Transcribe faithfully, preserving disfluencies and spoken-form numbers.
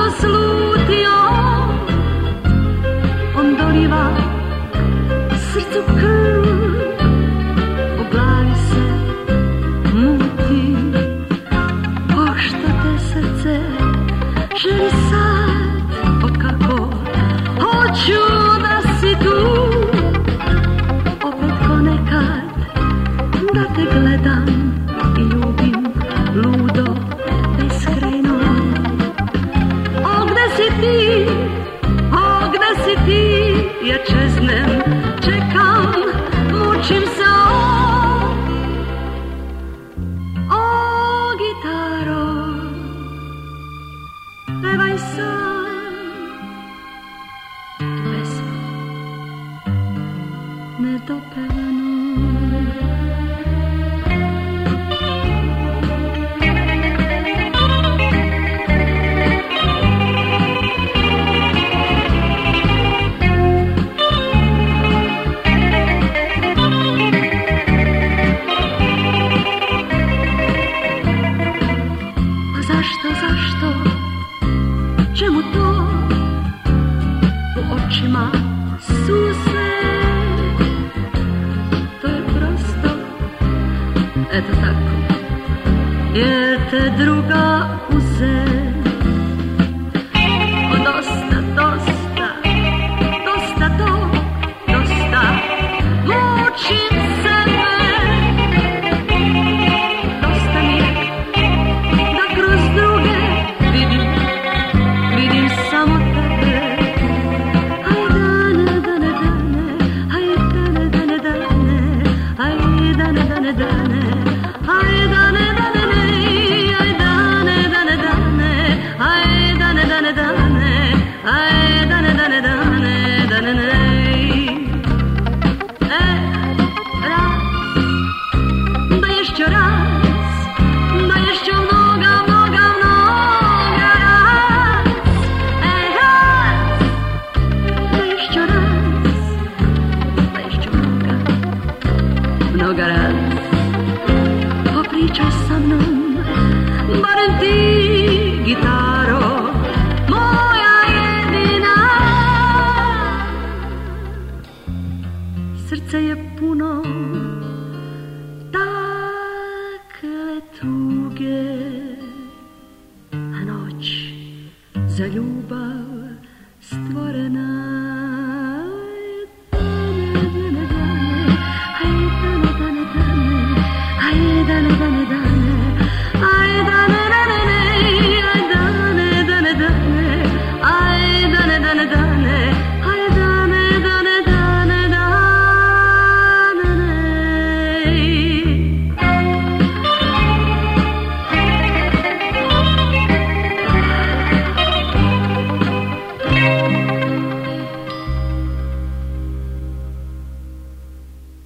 slutio, on doliva srcu krv, u glavi se muti, pošto te srce želi sad, otkako hoću da si tu, opet ko nekad da te gledam i ljubim ludo, beskrajno. O, gde si ti, o, gde si ti, ja čeznem, čekam, mučim se, o, o, gitaro, pevaj sam tu pesmu nedopevanu. Zašto, zašto, čemu to, u očima suze, to je prosto, eto tako, jer te druga uze. O, dosta, dosta, dosta to, dosta, mučim sebe, dosta mi je da kroz druge vidim, vidim samo tebe. Aj dane, dane, dane, aj dane, dane, dane, aj dane, dane, dane, aj dane, dane, ne, aj dane, dane, dane, aj dane, dane, dane, aj dane, dane, dane, dane, ne. E, raz, da jeszcze raz, da jeszcze mnoga, mnoga, mnoga raz. E, raz, da jeszcze raz, da jeszcze mnoga, mnoga raz. Popričaj sa mnom, barem ti, gitaro, moja jedina. Srce je puno takle tuge, a noć za ljubav stvorena.